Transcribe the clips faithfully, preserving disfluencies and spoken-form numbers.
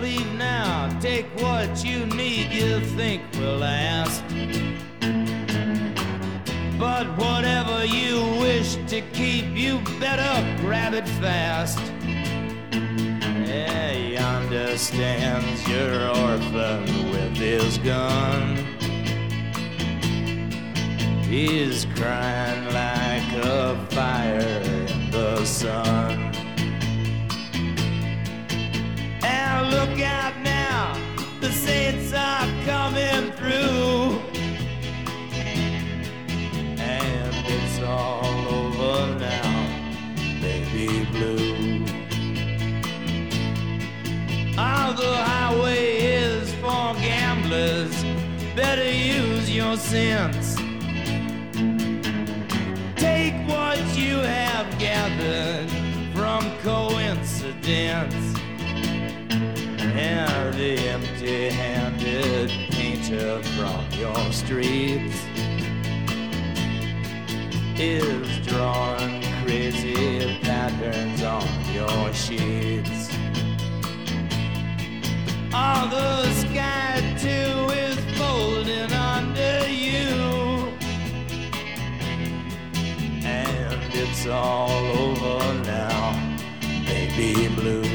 leave now. Take what you need, you think will last. But whatever you wish to keep, you better grab it fast. Yeah, he understands you're orphan with his gun. He's crying like a fire in the sun. And look out now, the saints are coming through. And it's all over now, baby blue. Oh, the highway is for gamblers. Better use your sense. Take what you have gathered from coincidence. And the empty-handed painter from your streets is drawing crazy patterns on your sheets. All the sky too is folding under you. And it's all over now, baby blue.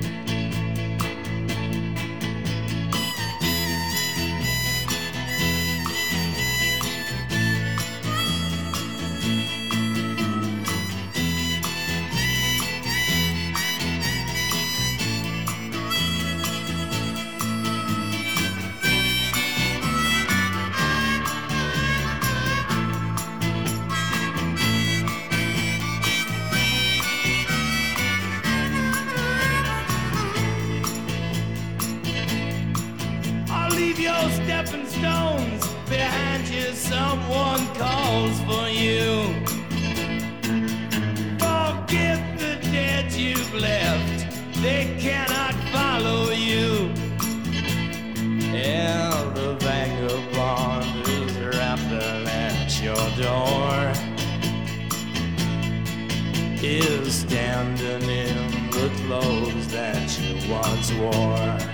Leave your stepping stones behind you, someone calls for you. Forget the dead you've left, they cannot follow you. Yeah, the vagabond is rapping at your door, is standing in the clothes that you once wore.